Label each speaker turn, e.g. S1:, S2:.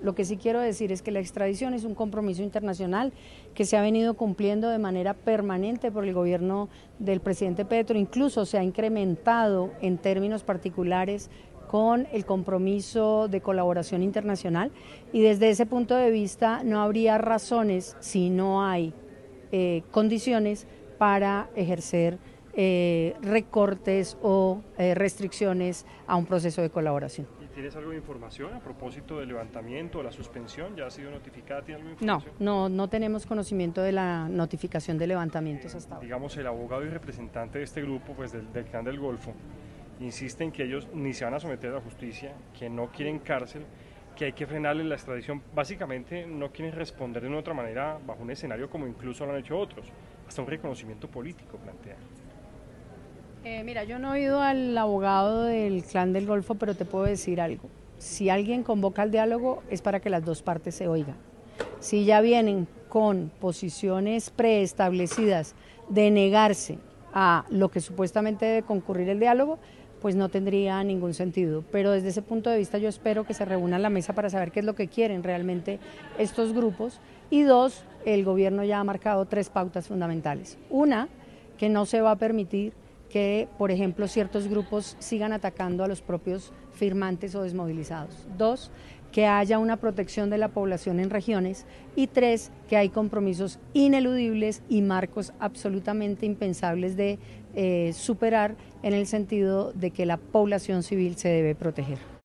S1: Lo que sí quiero decir es que la extradición es un compromiso internacional que se ha venido cumpliendo de manera permanente por el gobierno del presidente Petro, incluso se ha incrementado en términos particulares con el compromiso de colaboración internacional, y desde ese punto de vista no habría razones, si no hay condiciones para ejercer recortes o restricciones a un proceso de colaboración.
S2: ¿Y tienes algo de información a propósito del levantamiento o la suspensión? ¿Ya ha sido notificada? ¿Tiene alguna información?
S1: No tenemos conocimiento de la notificación de levantamientos hasta ahora.
S2: Digamos, el abogado y representante de este grupo, pues del Clan del Golfo, insiste en que ellos ni se van a someter a la justicia, que no quieren cárcel, que hay que frenarle la extradición. Básicamente no quieren responder de una otra manera bajo un escenario como incluso lo han hecho otros. Hasta un reconocimiento político plantean.
S1: Mira, yo no he oído al abogado del Clan del Golfo, pero te puedo decir algo. Si alguien convoca al diálogo es para que las dos partes se oigan. Si ya vienen con posiciones preestablecidas de negarse a lo que supuestamente debe concurrir el diálogo, pues no tendría ningún sentido. Pero desde ese punto de vista yo espero que se reúnan la mesa para saber qué es lo que quieren realmente estos grupos. Y dos, el gobierno ya ha marcado 3 pautas fundamentales. Una, que no se va a permitir que, por ejemplo, ciertos grupos sigan atacando a los propios firmantes o desmovilizados. 2, que haya una protección de la población en regiones. Y 3, que hay compromisos ineludibles y marcos absolutamente impensables de superar, en el sentido de que la población civil se debe proteger.